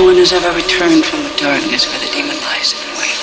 No one has ever returned from the darkness where the demon lies in wait.